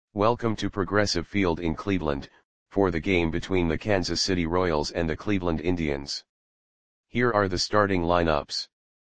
Welcome to Progressive Field in Cleveland, for the game between the Kansas City Royals and the Cleveland Indians. Here are the starting lineups.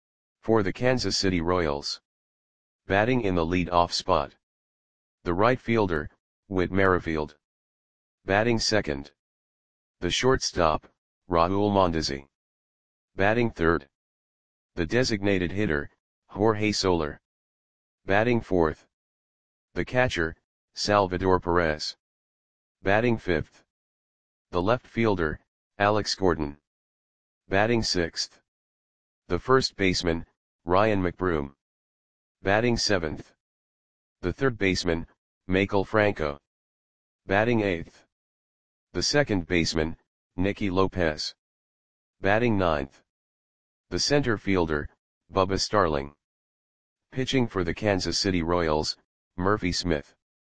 For the Kansas City Royals. Batting in the lead-off spot. The right fielder, Whit Merrifield. Batting second. The shortstop, Raul Mondesi. Batting third. The designated hitter, Jorge Soler. Batting fourth. The catcher, Salvador Perez. Batting fifth. The left fielder, Alex Gordon. Batting sixth. The first baseman, Ryan McBroom. Batting seventh. The third baseman, Maikel Franco. Batting eighth. The second baseman, Nicky Lopez. Batting ninth. The center fielder, Bubba Starling. Pitching for the Kansas City Royals, Murphy Smith.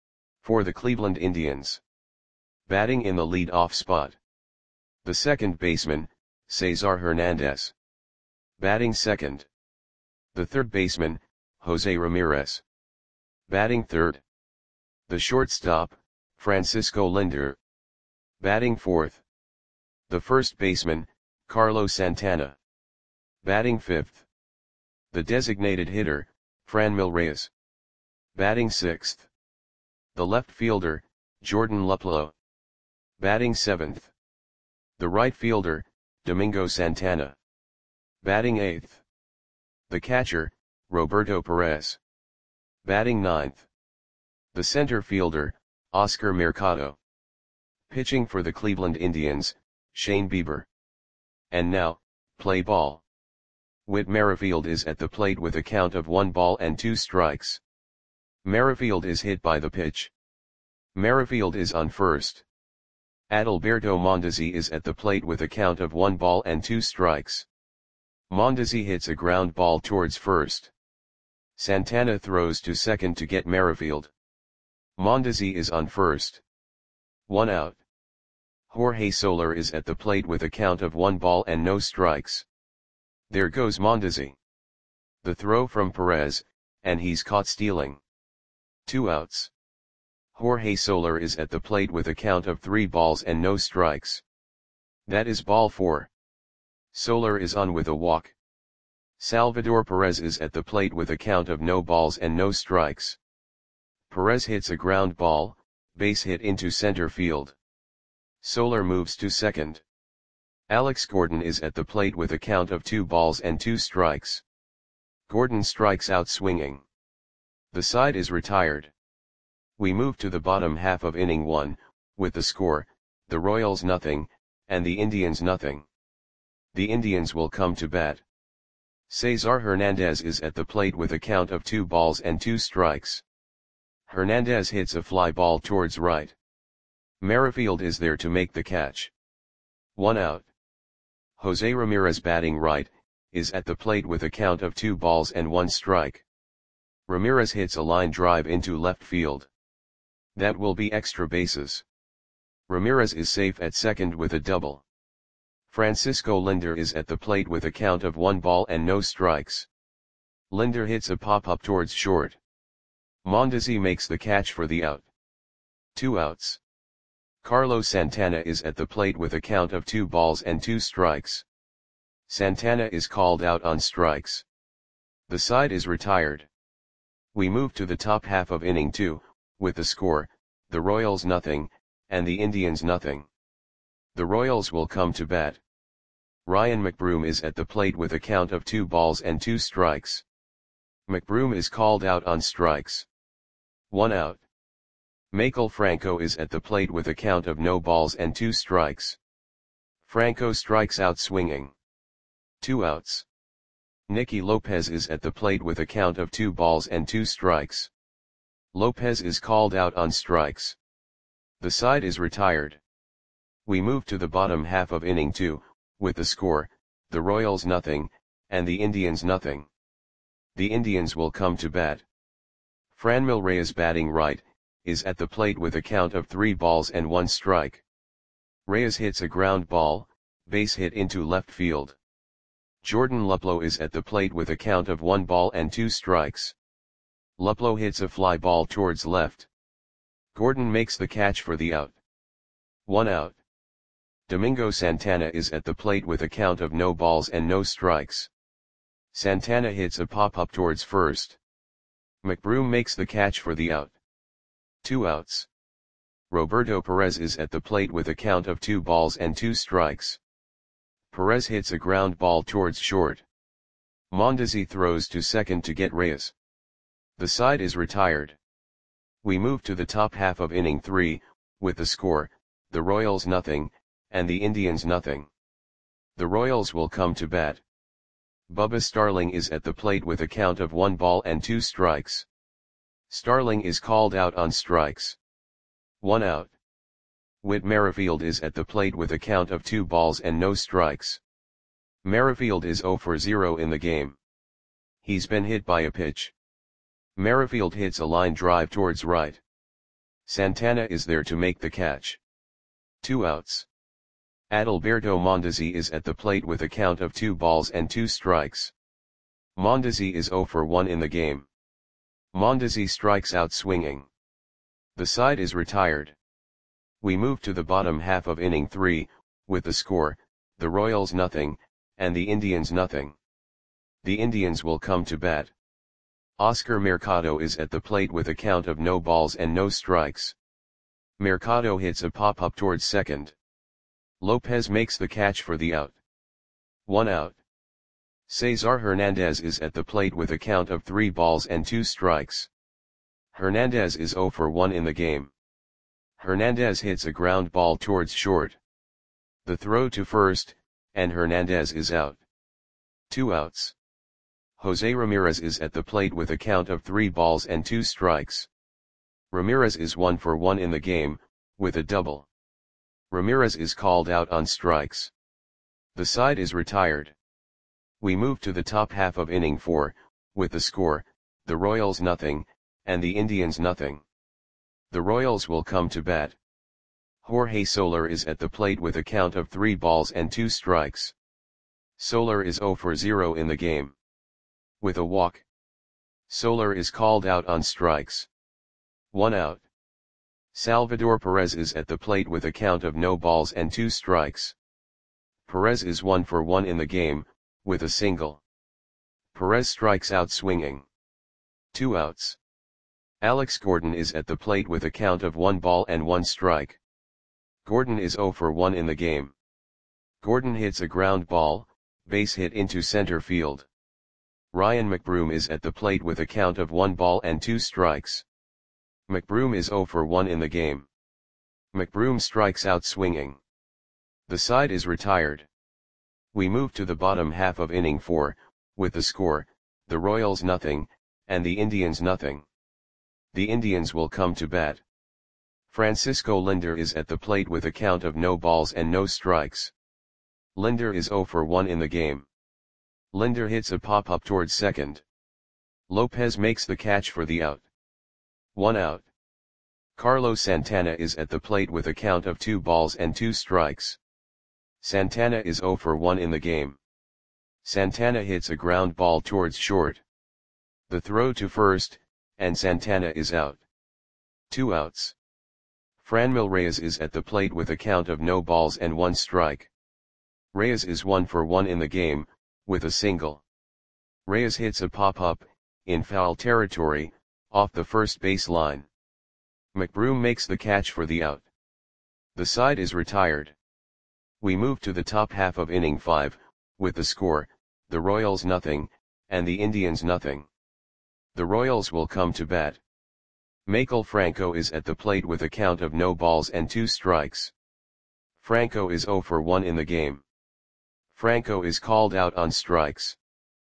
For the Cleveland Indians. Batting in the lead-off spot. The second baseman, Cesar Hernandez. Batting second. The third baseman, Jose Ramirez. Batting third. The shortstop, Francisco Lindor. Batting fourth. The first baseman, Carlos Santana. Batting fifth. The designated hitter, Franmil Reyes. Batting sixth. The left fielder, Jordan Luplow. Batting seventh. The right fielder, Domingo Santana. Batting eighth. The catcher, Roberto Perez. Batting ninth. The center fielder, Oscar Mercado. Pitching for the Cleveland Indians, Shane Bieber. And now, play ball. Whit Merrifield is at the plate with a count of 1-2 strikes. Merrifield is hit by the pitch. Merrifield is on first. Adalberto Mondesi is at the plate with a count of 1-2 strikes. Mondesi hits a ground ball towards first. Santana throws to second to get Merrifield. Mondesi is on first. 1 out. Jorge Soler is at the plate with a count of 1-0 strikes. There goes Mondesi. The throw from Perez, and he's caught stealing. 2 outs. Jorge Soler is at the plate with a count of 3 strikes. That is ball 4. Soler is on with a walk. Salvador Perez is at the plate with a count of no strikes. Perez hits a ground ball, base hit into center field. Soler moves to second. Alex Gordon is at the plate with a count of 2 strikes. Gordon strikes out swinging. The side is retired. We move to the bottom half of inning 1, with the score, the Royals nothing, and the Indians nothing. The Indians will come to bat. Cesar Hernandez is at the plate with a count of 2 strikes. Hernandez hits a fly ball towards right. Merrifield is there to make the catch. 1 out. Jose Ramirez batting right, is at the plate with a count of 2-1 strike. Ramirez hits a line drive into left field. That will be extra bases. Ramirez is safe at second with a double. Francisco Lindor is at the plate with a count of 1-0 strikes. Lindor hits a pop-up towards short. Mondesi makes the catch for the out. 2 outs. Carlos Santana is at the plate with a count of 2 strikes. Santana is called out on strikes. The side is retired. We move to the top half of inning 2, with the score, the Royals nothing, and the Indians nothing. The Royals will come to bat. Ryan McBroom is at the plate with a count of 2 strikes. McBroom is called out on strikes. 1 out. Maikel Franco is at the plate with a count of no balls and 2 strikes. Franco strikes out swinging. 2 outs. Nicky Lopez is at the plate with a count of 2 strikes. Lopez is called out on strikes. The side is retired. We move to the bottom half of inning 2, with the score, the Royals nothing, and the Indians nothing. The Indians will come to bat. Franmil Reyes batting right, is at the plate with a count of 3-1 strike. Reyes hits a ground ball, base hit into left field. Jordan Luplow is at the plate with a count of 1-2 strikes. Luplow hits a fly ball towards left. Gordon makes the catch for the out. 1 out. Domingo Santana is at the plate with a count of no balls and no strikes. Santana hits a pop-up towards first. McBroom makes the catch for the out. 2 outs. Roberto Perez is at the plate with a count of 2 balls and 2 strikes. Perez hits a ground ball towards short. Mondesi throws to second to get Reyes. The side is retired. We move to the top half of inning 3, with the score, the Royals nothing, and the Indians nothing. The Royals will come to bat. Bubba Starling is at the plate with a count of 1 ball and 2 strikes. Starling is called out on strikes. 1 out. Whit Merrifield is at the plate with a count of 2 balls and no strikes. Merrifield is 0 for 0 in the game. He's been hit by a pitch. Merrifield hits a line drive towards right. Santana is there to make the catch. 2 outs. Adalberto Mondesi is at the plate with a count of 2 balls and 2 strikes. Mondesi is 0 for 1 in the game. Mondesi strikes out swinging. The side is retired. We move to the bottom half of inning 3, with the score, the Royals nothing, and the Indians nothing. The Indians will come to bat. Oscar Mercado is at the plate with a count of no balls and no strikes. Mercado hits a pop-up towards second. Lopez makes the catch for the out. 1 out. Cesar Hernandez is at the plate with a count of 3 balls and 2 strikes. Hernandez is 0 for 1 in the game. Hernandez hits a ground ball towards short. The throw to first, and Hernandez is out. 2 outs. Jose Ramirez is at the plate with a count of 3 balls and 2 strikes. Ramirez is 1 for 1 in the game, with a double. Ramirez is called out on strikes. The side is retired. We move to the top half of inning 4, with the score, the Royals nothing, and the Indians nothing. The Royals will come to bat. Jorge Soler is at the plate with a count of 3 balls and 2 strikes. Soler is 0 for 0 in the game. With a walk. Soler is called out on strikes. 1 out. Salvador Perez is at the plate with a count of no balls and 2 strikes. Perez is 1 for 1 in the game, with a single. Perez strikes out swinging. 2 outs. Alex Gordon is at the plate with a count of 1 ball and 1 strike. Gordon is 0 for 1 in the game. Gordon hits a ground ball, base hit into center field. Ryan McBroom is at the plate with a count of 1 ball and 2 strikes. McBroom is 0 for 1 in the game. McBroom strikes out swinging. The side is retired. We move to the bottom half of inning 4, with the score, the Royals nothing, and the Indians nothing. The Indians will come to bat. Francisco Linder is at the plate with a count of no balls and no strikes. Linder is 0 for 1 in the game. Linder hits a pop-up towards second. Lopez makes the catch for the out. 1 out. Carlos Santana is at the plate with a count of 2 balls and 2 strikes. Santana is 0 for 1 in the game. Santana hits a ground ball towards short. The throw to first, and Santana is out. 2 outs. Franmil Reyes is at the plate with a count of no balls and 1 strike. Reyes is 1 for 1 in the game, with a single. Reyes hits a pop-up, in foul territory, off the first base line. McBroom makes the catch for the out. The side is retired. We move to the top half of inning 5, with the score, the Royals nothing, and the Indians nothing. The Royals will come to bat. Maikel Franco is at the plate with a count of no balls and 2 strikes. Franco is 0 for 1 in the game. Franco is called out on strikes.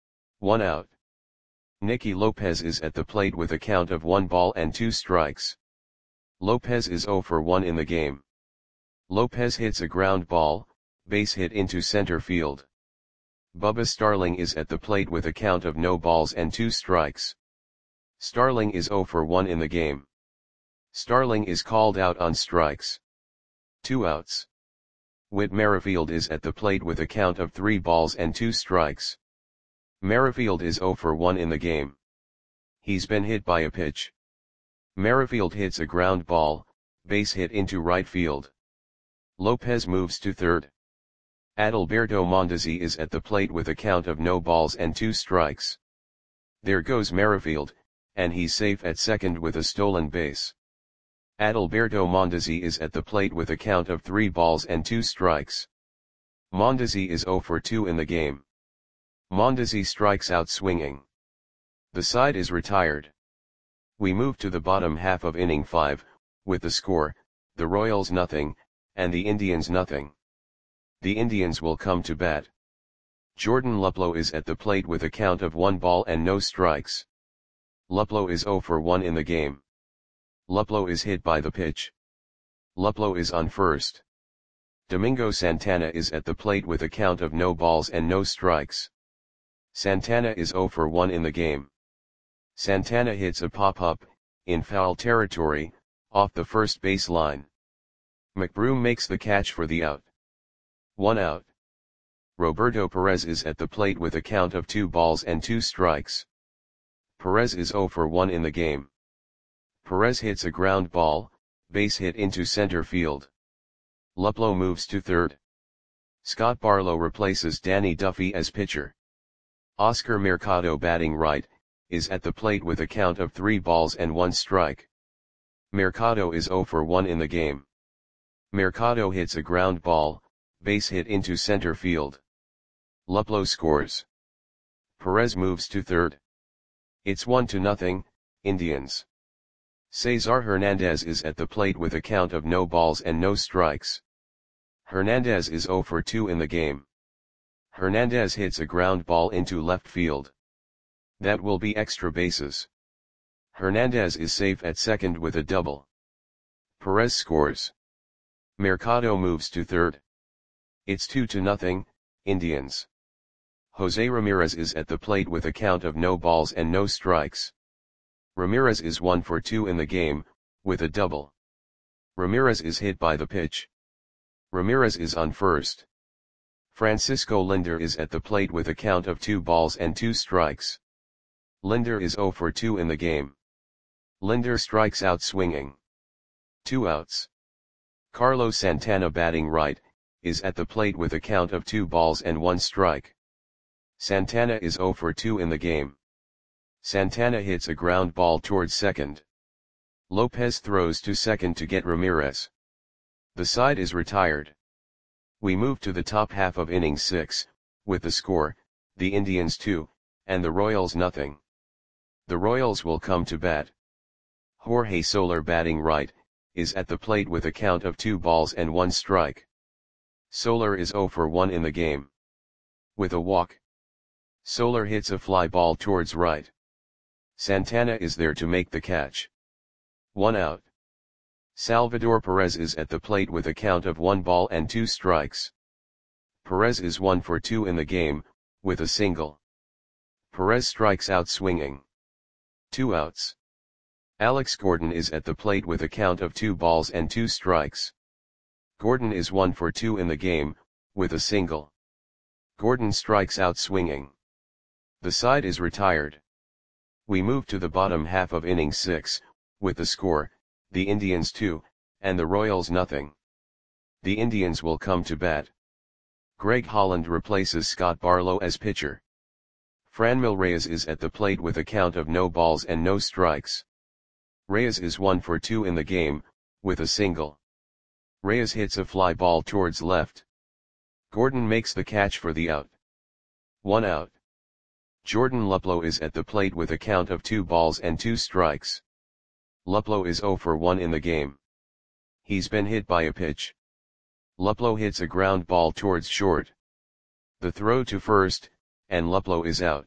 1 out. Nicky Lopez is at the plate with a count of 1 ball and 2 strikes. Lopez is 0 for 1 in the game. Lopez hits a ground ball, base hit into center field. Bubba Starling is at the plate with a count of no balls and 2 strikes. Starling is 0 for 1 in the game. Starling is called out on strikes. 2 outs. Whit Merrifield is at the plate with a count of 3 balls and 2 strikes. Merrifield is 0 for 1 in the game. He's been hit by a pitch. Merrifield hits a ground ball, base hit into right field. Lopez moves to third. Adalberto Mondesi is at the plate with a count of no balls and 2 strikes. There goes Merrifield, and he's safe at second with a stolen base. Adalberto Mondesi is at the plate with a count of 3 balls and 2 strikes. Mondesi is 0 for 2 in the game. Mondesi strikes out swinging. The side is retired. We move to the bottom half of inning 5, with the score, the Royals nothing, and the Indians nothing. The Indians will come to bat. Jordan Luplow is at the plate with a count of 1 ball and no strikes. Luplow is 0 for 1 in the game. Luplow is hit by the pitch. Luplow is on first. Domingo Santana is at the plate with a count of no balls and no strikes. Santana is 0 for 1 in the game. Santana hits a pop-up, in foul territory, off the first base line. McBroom makes the catch for the out. 1 out. Roberto Perez is at the plate with a count of 2 balls and 2 strikes. Perez is 0 for 1 in the game. Perez hits a ground ball, base hit into center field. Luplow moves to third. Scott Barlow replaces Danny Duffy as pitcher. Oscar Mercado, batting right, is at the plate with a count of 3 balls and 1 strike. Mercado is 0 for 1 in the game. Mercado hits a ground ball, base hit into center field. Luplow scores. Perez moves to third. It's 1-0, Indians. Cesar Hernandez is at the plate with a count of no balls and no strikes. Hernandez is 0 for 2 in the game. Hernandez hits a ground ball into left field. That will be extra bases. Hernandez is safe at second with a double. Perez scores. Mercado moves to third. It's 2-0, Indians. Jose Ramirez is at the plate with a count of no balls and no strikes. Ramirez is 1 for 2 in the game, with a double. Ramirez is hit by the pitch. Ramirez is on first. Francisco Lindor is at the plate with a count of 2 balls and 2 strikes. Lindor is 0 for 2 in the game. Lindor strikes out swinging. 2 outs. Carlos Santana, batting right, is at the plate with a count of 2 balls and 1 strike. Santana is 0 for 2 in the game. Santana hits a ground ball towards second. Lopez throws to second to get Ramirez. The side is retired. We move to the top half of inning 6, with the score, the Indians 2, and the Royals nothing. The Royals will come to bat. Jorge Soler, batting right, is at the plate with a count of 2 balls and 1 strike. Soler is 0 for 1 in the game. With a walk. Soler hits a fly ball towards right. Santana is there to make the catch. 1 out. Salvador Perez is at the plate with a count of 1 ball and 2 strikes. Perez is 1 for 2 in the game, with a single. Perez strikes out swinging. 2 outs. Alex Gordon is at the plate with a count of 2 balls and 2 strikes. Gordon is 1 for 2 in the game, with a single. Gordon strikes out swinging. The side is retired. We move to the bottom half of inning 6, with the score, the Indians 2, and the Royals nothing. The Indians will come to bat. Greg Holland replaces Scott Barlow as pitcher. Franmil Reyes is at the plate with a count of no balls and no strikes. Reyes is 1 for 2 in the game, with a single. Reyes hits a fly ball towards left. Gordon makes the catch for the out. 1 out. Jordan Luplow is at the plate with a count of 2 balls and 2 strikes. Luplow is 0 for 1 in the game. He's been hit by a pitch. Luplow hits a ground ball towards short. The throw to first, and Luplow is out.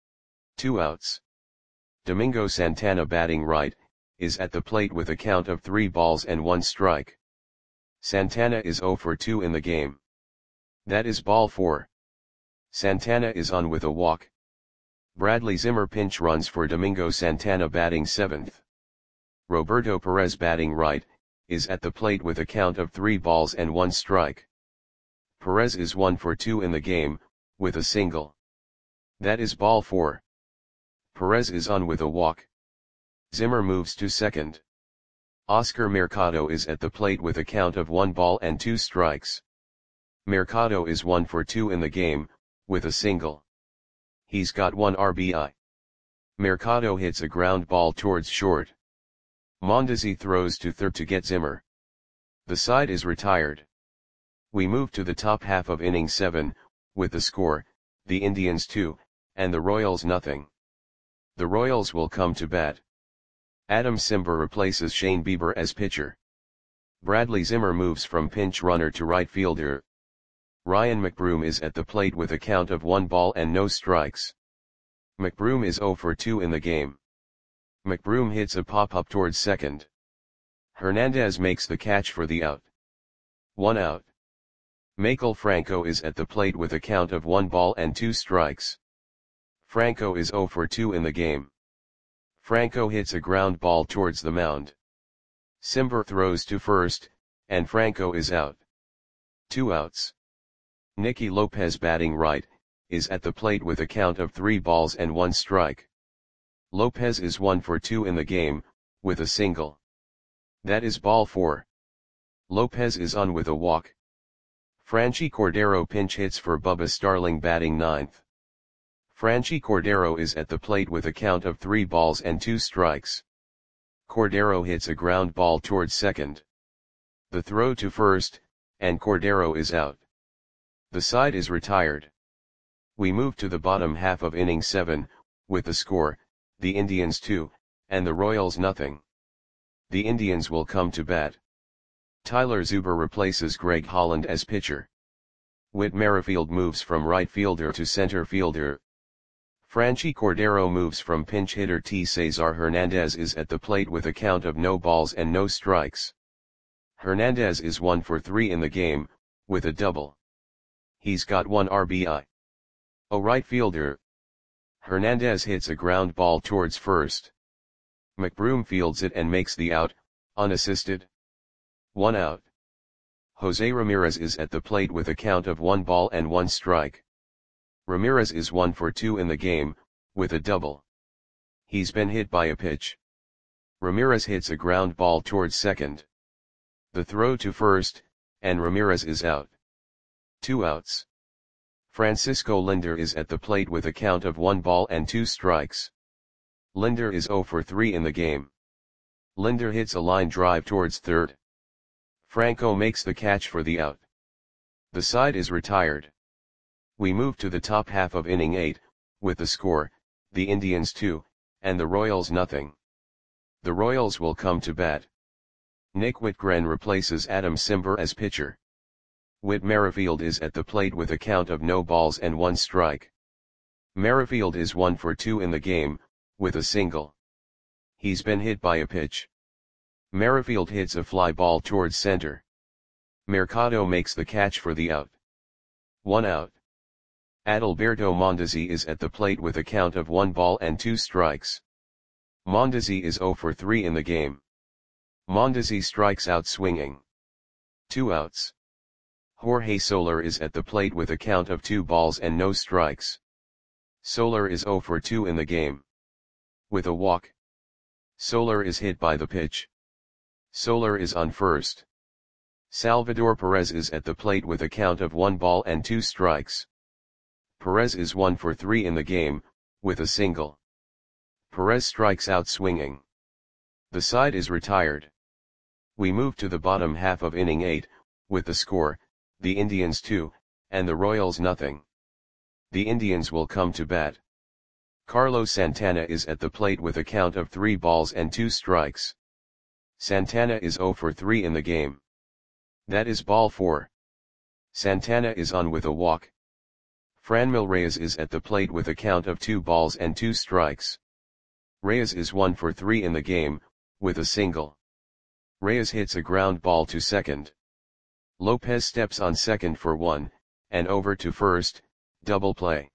2 outs. Domingo Santana, batting right, is at the plate with a count of 3 balls and 1 strike. Santana is 0 for 2 in the game. That is ball 4. Santana is on with a walk. Bradley Zimmer pinch runs for Domingo Santana, batting 7th. Roberto Perez, batting right, is at the plate with a count of 3 balls and 1 strike. Perez is 1 for 2 in the game, with a single. That is ball 4. Perez is on with a walk. Zimmer moves to second. Oscar Mercado is at the plate with a count of 1 ball and 2 strikes. Mercado is 1 for 2 in the game, with a single. He's got 1 RBI. Mercado hits a ground ball towards short. Mondesi throws to third to get Zimmer. The side is retired. We move to the top half of inning 7, with the score, the Indians 2, and the Royals nothing. The Royals will come to bat. Adam Cimber replaces Shane Bieber as pitcher. Bradley Zimmer moves from pinch runner to right fielder. Ryan McBroom is at the plate with a count of 1 ball and no strikes. McBroom is 0 for 2 in the game. McBroom hits a pop-up towards second. Hernandez makes the catch for the out. 1 out. Maikel Franco is at the plate with a count of 1 ball and 2 strikes. Franco is 0 for 2 in the game. Franco hits a ground ball towards the mound. Cimber throws to first, and Franco is out. 2 outs. Nicky Lopez, batting right, is at the plate with a count of 3 balls and 1 strike. Lopez is 1 for 2 in the game, with a single. That is ball 4. Lopez is on with a walk. Franchy Cordero pinch hits for Bubba Starling, batting ninth. Franchy Cordero is at the plate with a count of 3 balls and 2 strikes. Cordero hits a ground ball towards second. The throw to first, and Cordero is out. The side is retired. We move to the bottom half of inning 7, with the score, the Indians 2, and the Royals nothing. The Indians will come to bat. Tyler Zuber replaces Greg Holland as pitcher. Whit Merrifield moves from right fielder to center fielder. Franchy Cordero moves from pinch hitter T. Cesar Hernandez is at the plate with a count of no balls and no strikes. Hernandez is 1 for 3 in the game, with a double. He's got 1 RBI. A right fielder. Hernandez hits a ground ball towards first. McBroom fields it and makes the out, unassisted. 1 out. Jose Ramirez is at the plate with a count of 1 ball and 1 strike. Ramirez is 1 for 2 in the game, with a double. He's been hit by a pitch. Ramirez hits a ground ball towards second. The throw to first, and Ramirez is out. 2 outs. Francisco Lindor is at the plate with a count of 1 ball and 2 strikes. Lindor is 0 for 3 in the game. Lindor hits a line drive towards third. Franco makes the catch for the out. The side is retired. We move to the top half of inning 8, with the score, the Indians 2, and the Royals nothing. The Royals will come to bat. Nick Whitgren replaces Adam Cimber as pitcher. Whit Merrifield is at the plate with a count of no balls and 1 strike. Merrifield is 1 for 2 in the game, with a single. He's been hit by a pitch. Merrifield hits a fly ball towards center. Mercado makes the catch for the out. 1 out. Adalberto Mondesi is at the plate with a count of 1 ball and 2 strikes. Mondesi is 0 for 3 in the game. Mondesi strikes out swinging. 2 outs. Jorge Soler is at the plate with a count of 2 balls and no strikes. Soler is 0 for 2 in the game. With a walk. Soler is hit by the pitch. Soler is on first. Salvador Perez is at the plate with a count of 1 ball and 2 strikes. Perez is 1 for 3 in the game, with a single. Perez strikes out swinging. The side is retired. We move to the bottom half of inning 8, with the score, the Indians 2, and the Royals nothing. The Indians will come to bat. Carlos Santana is at the plate with a count of 3 balls and 2 strikes. Santana is 0 for 3 in the game. That is ball 4. Santana is on with a walk. Franmil Reyes is at the plate with a count of 2 balls and 2 strikes. Reyes is 1 for 3 in the game, with a single. Reyes hits a ground ball to second. Lopez steps on second for 1, and over to first, double play.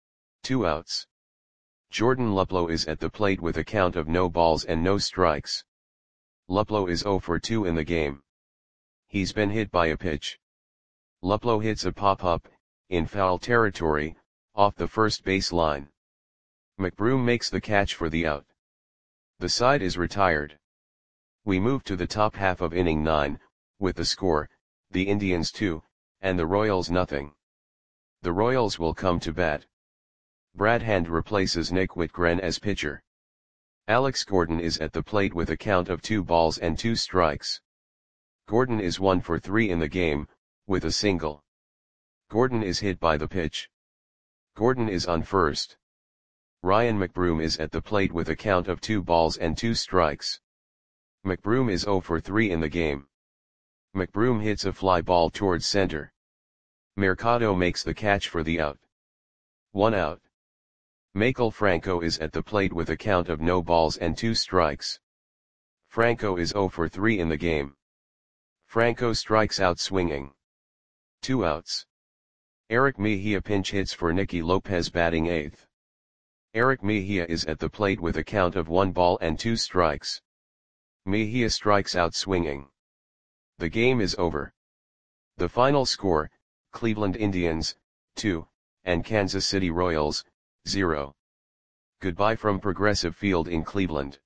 2 outs. Jordan Luplow is at the plate with a count of no balls and no strikes. Luplow is 0 for 2 in the game. He's been hit by a pitch. Luplow hits a pop-up, in foul territory, off the first base line. McBroom makes the catch for the out. The side is retired. We move to the top half of inning 9, with the score, the Indians 2, and the Royals nothing. The Royals will come to bat. Brad Hand replaces Nick Whitgren as pitcher. Alex Gordon is at the plate with a count of 2 balls and 2 strikes. Gordon is 1 for 3 in the game, with a single. Gordon is hit by the pitch. Gordon is on first. Ryan McBroom is at the plate with a count of 2 balls and 2 strikes. McBroom is 0 for 3 in the game. McBroom hits a fly ball towards center. Mercado makes the catch for the out. 1 out. Maikel Franco is at the plate with a count of no balls and 2 strikes. Franco is 0 for 3 in the game. Franco strikes out swinging. 2 outs. Eric Mejia pinch hits for Nicky Lopez batting 8th. Eric Mejia is at the plate with a count of 1 ball and 2 strikes. Mejia strikes out swinging. The game is over. The final score, Cleveland Indians, 2, and Kansas City Royals, 0. Goodbye from Progressive Field in Cleveland.